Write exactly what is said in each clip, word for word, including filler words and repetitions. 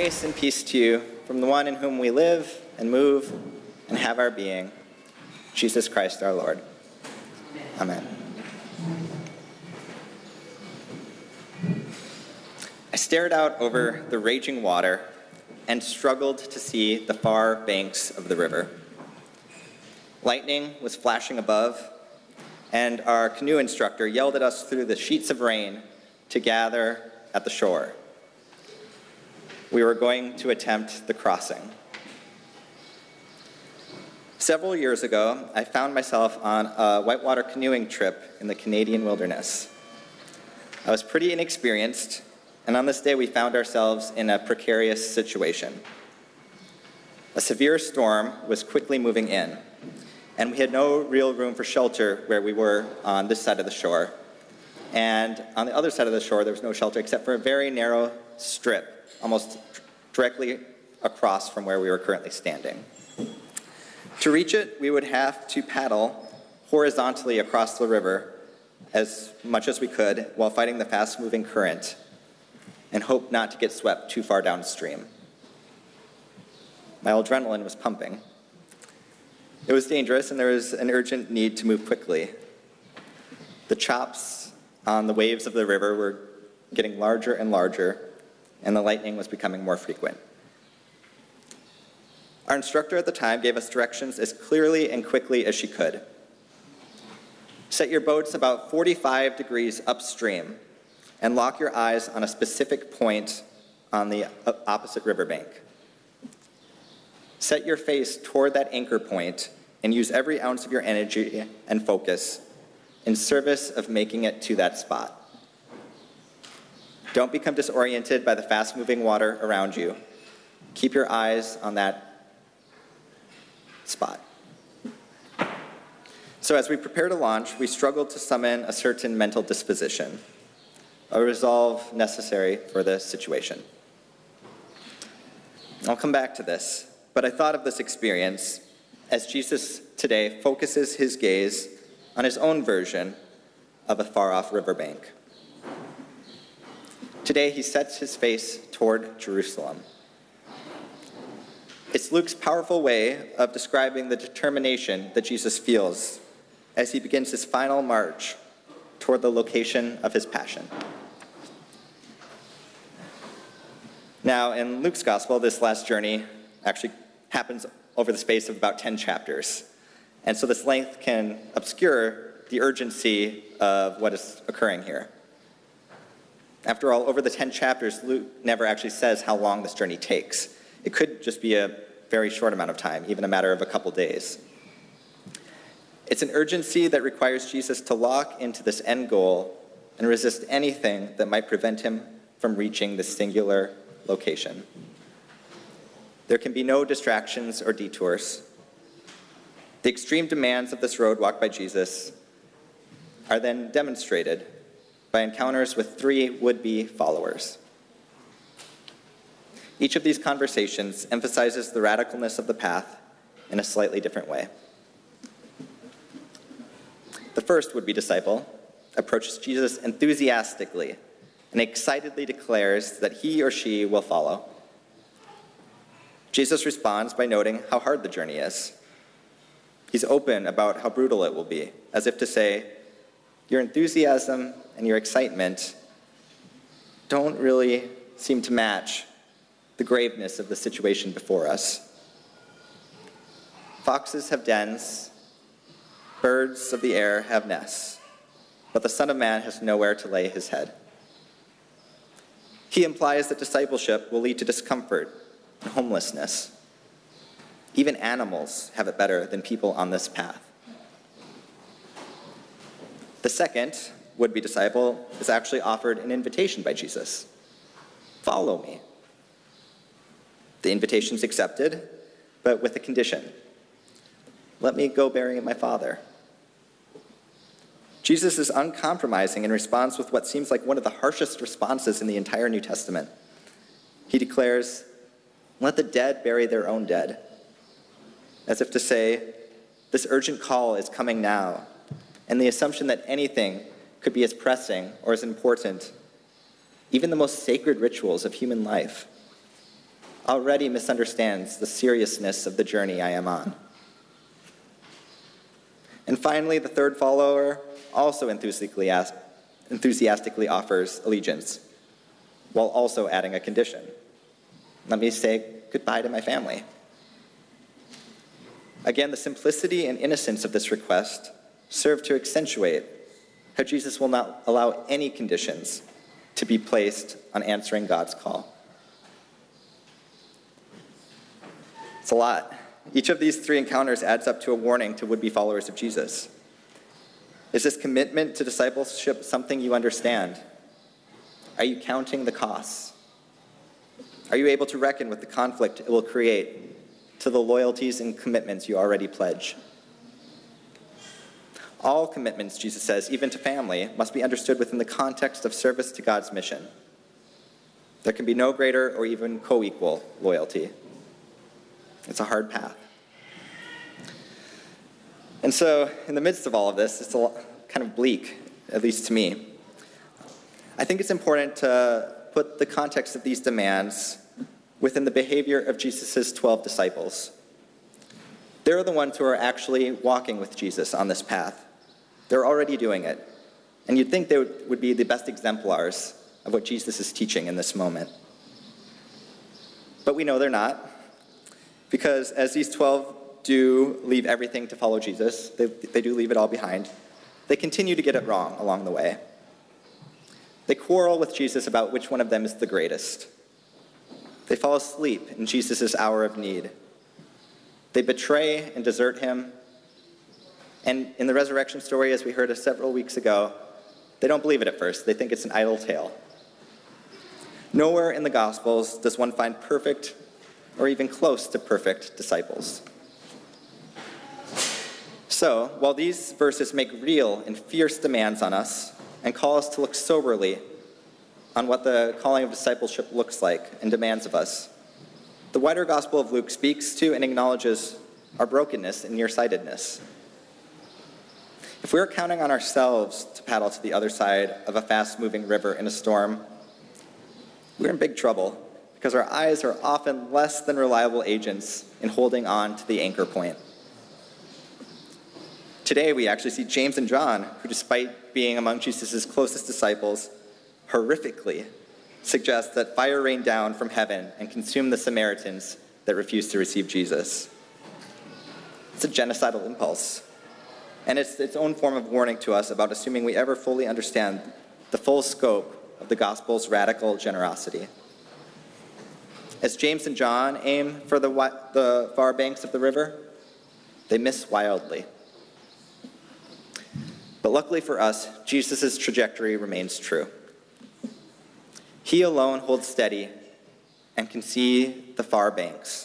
Grace and peace to you from the one in whom we live and move and have our being, Jesus Christ our Lord. Amen. I stared out over the raging water and struggled to see the far banks of the river. Lightning was flashing above, and our canoe instructor yelled at us through the sheets of rain to gather at the shore. We were going to attempt the crossing. Several years ago, I found myself on a whitewater canoeing trip in the Canadian wilderness. I was pretty inexperienced, and on this day we found ourselves in a precarious situation. A severe storm was quickly moving in, and we had no real room for shelter where we were on this side of the shore. And on the other side of the shore, there was no shelter except for a very narrow strip, almost directly across from where we were currently standing. To reach it, we would have to paddle horizontally across the river as much as we could while fighting the fast-moving current and hope not to get swept too far downstream. My adrenaline was pumping. It was dangerous, and there was an urgent need to move quickly. The chops on the waves of the river were getting larger and larger, and the lightning was becoming more frequent. Our instructor at the time gave us directions as clearly and quickly as she could. Set your boats about forty-five degrees upstream and lock your eyes on a specific point on the opposite riverbank. Set your face toward that anchor point and use every ounce of your energy and focus in service of making it to that spot. Don't become disoriented by the fast-moving water around you. Keep your eyes on that spot. So as we prepare to launch, we struggled to summon a certain mental disposition, a resolve necessary for this situation. I'll come back to this, but I thought of this experience as Jesus today focuses his gaze on his own version of a far-off riverbank. Today, he sets his face toward Jerusalem. It's Luke's powerful way of describing the determination that Jesus feels as he begins his final march toward the location of his passion. Now, in Luke's gospel, this last journey actually happens over the space of about ten chapters. And so this length can obscure the urgency of what is occurring here. After all, over the ten chapters, Luke never actually says how long this journey takes. It could just be a very short amount of time, even a matter of a couple days. It's an urgency that requires Jesus to lock into this end goal and resist anything that might prevent him from reaching this singular location. There can be no distractions or detours. The extreme demands of this road walked by Jesus are then demonstrated by encounters with three would-be followers. Each of these conversations emphasizes the radicalness of the path in a slightly different way. The first would-be disciple approaches Jesus enthusiastically and excitedly declares that he or she will follow. Jesus responds by noting how hard the journey is. He's open about how brutal it will be, as if to say, your enthusiasm and your excitement don't really seem to match the graveness of the situation before us. Foxes have dens, birds of the air have nests, but the Son of Man has nowhere to lay his head. He implies that discipleship will lead to discomfort and homelessness. Even animals have it better than people on this path. The second would-be disciple is actually offered an invitation by Jesus. Follow me. The invitation's accepted, but with a condition. Let me go bury my Father. Jesus is uncompromising and responds with what seems like one of the harshest responses in the entire New Testament. He declares, let the dead bury their own dead, as if to say, this urgent call is coming now, and the assumption that anything could be as pressing or as important, even the most sacred rituals of human life, already misunderstands the seriousness of the journey I am on. And finally, the third follower also enthusiastically, asks, enthusiastically offers allegiance, while also adding a condition. Let me say goodbye to my family. Again, the simplicity and innocence of this request serve to accentuate how Jesus will not allow any conditions to be placed on answering God's call. It's a lot. Each of these three encounters adds up to a warning to would-be followers of Jesus. Is this commitment to discipleship something you understand? Are you counting the costs? Are you able to reckon with the conflict it will create to the loyalties and commitments you already pledge? All commitments, Jesus says, even to family, must be understood within the context of service to God's mission. There can be no greater or even co-equal loyalty. It's a hard path. And so, in the midst of all of this, it's a lot, kind of bleak, at least to me. I think it's important to put the context of these demands within the behavior of Jesus' twelve disciples. They're the ones who are actually walking with Jesus on this path. They're already doing it. And you'd think they would be the best exemplars of what Jesus is teaching in this moment. But we know they're not, because as these twelve do leave everything to follow Jesus, they, they do leave it all behind, they continue to get it wrong along the way. They quarrel with Jesus about which one of them is the greatest. They fall asleep in Jesus' hour of need. They betray and desert him. And in the resurrection story, as we heard several weeks ago, they don't believe it at first. They think it's an idle tale. Nowhere in the Gospels does one find perfect or even close to perfect disciples. So, while these verses make real and fierce demands on us and call us to look soberly on what the calling of discipleship looks like and demands of us, the wider Gospel of Luke speaks to and acknowledges our brokenness and nearsightedness. If we're counting on ourselves to paddle to the other side of a fast-moving river in a storm, we're in big trouble because our eyes are often less than reliable agents in holding on to the anchor point. Today, we actually see James and John, who, despite being among Jesus' closest disciples, horrifically suggest that fire rain down from heaven and consume the Samaritans that refuse to receive Jesus. It's a genocidal impulse, and it's its own form of warning to us about assuming we ever fully understand the full scope of the gospel's radical generosity. As James and John aim for the, the far banks of the river, they miss wildly. But luckily for us, Jesus' trajectory remains true. He alone holds steady and can see the far banks.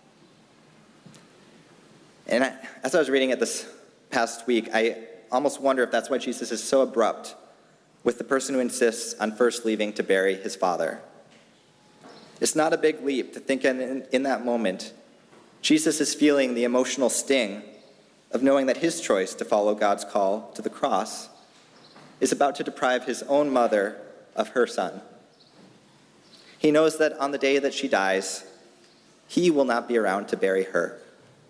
And I, as I was reading it this past week, I almost wonder if that's why Jesus is so abrupt with the person who insists on first leaving to bury his father. It's not a big leap to think in, in that moment, Jesus is feeling the emotional sting of knowing that his choice to follow God's call to the cross is about to deprive his own mother of her son. He knows that on the day that she dies, he will not be around to bury her.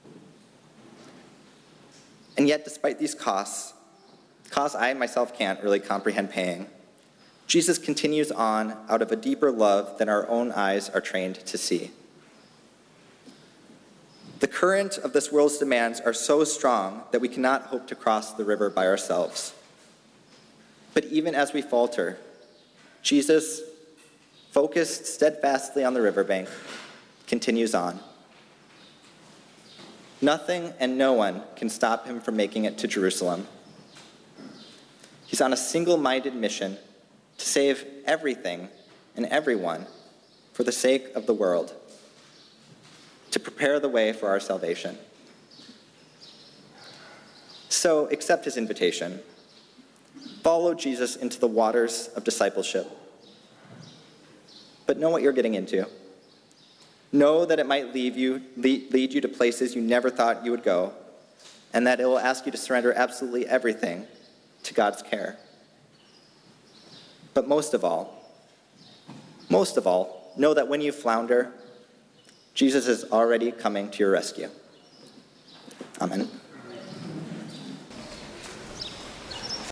And yet, despite these costs, costs I myself can't really comprehend paying, Jesus continues on out of a deeper love than our own eyes are trained to see. The current of this world's demands are so strong that we cannot hope to cross the river by ourselves. But even as we falter, Jesus, focused steadfastly on the riverbank, continues on. Nothing and no one can stop him from making it to Jerusalem. He's on a single-minded mission to save everything and everyone for the sake of the world, to prepare the way for our salvation. So accept his invitation. Follow Jesus into the waters of discipleship. But know what you're getting into. Know that it might leave you, lead, lead you to places you never thought you would go, and that it will ask you to surrender absolutely everything to God's care. But most of all, most of all, know that when you flounder, Jesus is already coming to your rescue. Amen.